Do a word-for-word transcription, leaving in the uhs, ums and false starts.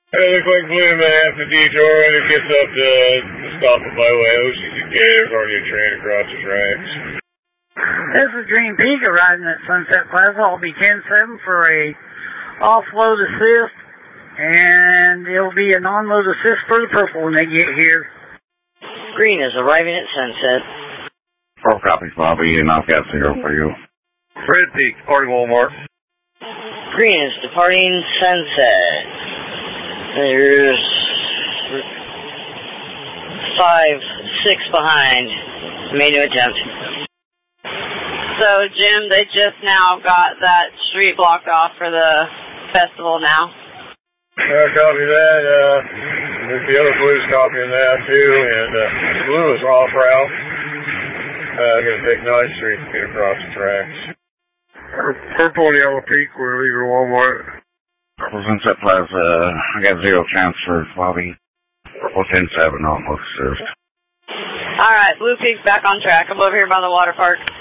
Hey, looks like Blue Man the detour when it gets up to the stop at Byway Oceans again. There's already a train across the tracks. This is Dream Peak arriving at Sunset Plaza. I'll be ten seven for a offload assist, and it'll be a non-load assist for the purple when they get here. Green is arriving at Sunset. Four copies, Bobby, and I've got zero for you. Red Peak, departing Walmart. Green is departing Sunset. There's five, six behind. Made no attempt. So, Jim, they just now got that street blocked off for the festival now. Uh, copy that. Uh, the other Blue's copying that, too, and uh, Blue is off route. Uh, going to take ninth Street to get across the tracks. Purple and Yellow Peak, we're leaving Walmart. Purple Sunset Plaza, I got zero transfers, Bobby. Purple ten seven almost served. All right, Blue Peak's back on track. I'm over here by the water park.